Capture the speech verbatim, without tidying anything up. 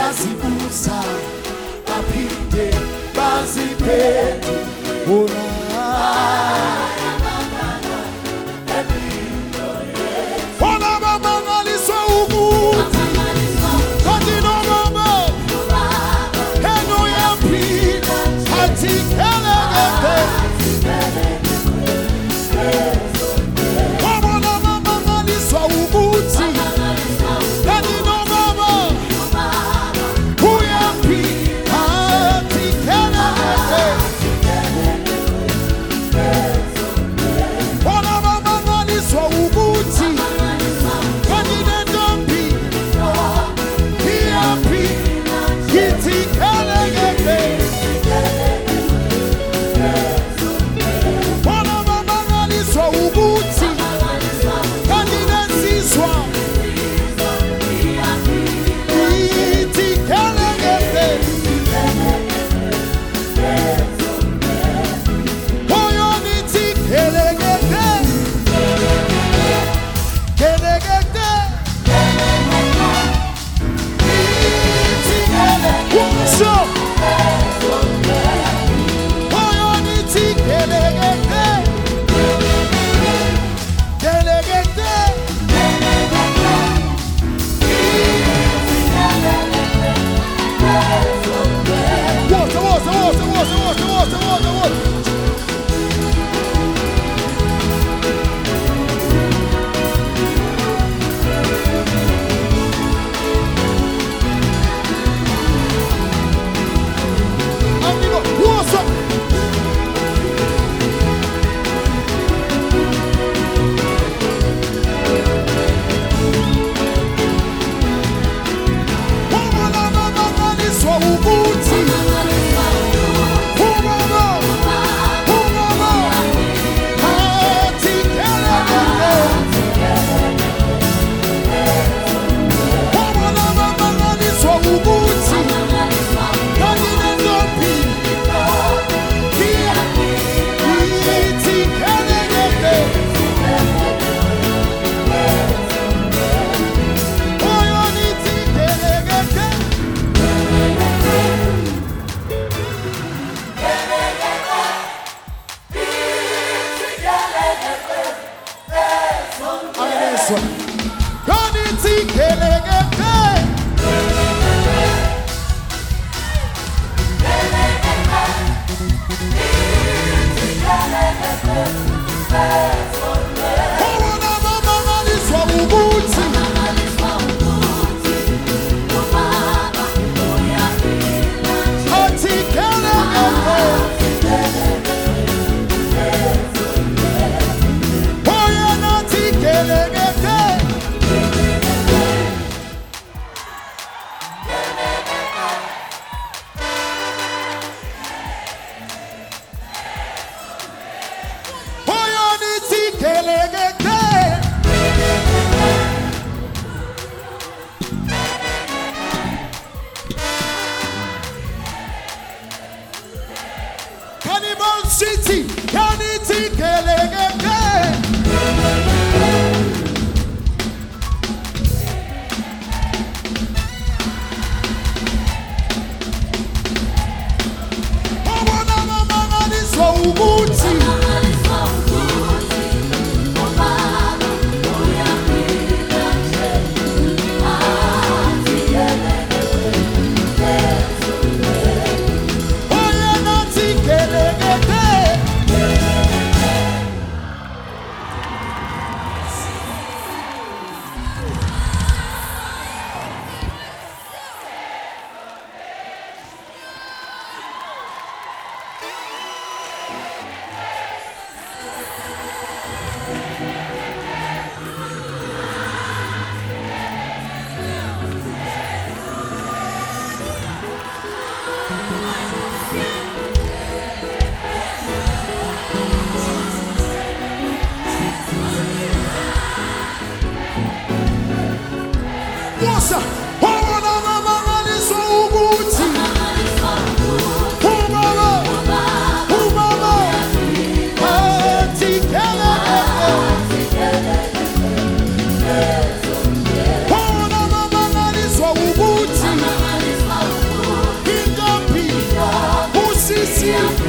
Bazibusa, apite, bazipetu, ora. Ona mama ngaliswa uguti, kadino mama, eno yampi, hati kelegete. Ona mama ngaliswa uguti, kadino mama, uyampi, hati kelegete. Ona mama ngaliswa uguti, kadino dompi, uyampi, hiti kelegete. Ona mama ngaliswa uguti, kadino zizwa, hiti kelegete. Oyo niti kelegete, kelegete, niti kelegete. What's up? Oyo niti kelegete, kelegete. Water, water, water, water, water, water, water, water. Amigo, what's up? Mama, mama, ngaliswa uguti. Oh, mama, oh, mama, hati kelegete. Oh, mama, mama, ngaliswa uguti. Kadine ndompi, kia, hiti kelegete. Oyo niti kelegete. Ayeso. Yo niti kelegete. Ona mama ngaliswa uguti. Hati kelegete. Oyo nati kelegete. Oyo niti kelegete. Cannibal City, yaniti kelegete. Ona mama ngaliswa uguti. Oyo nati kelegete. Hallelujah.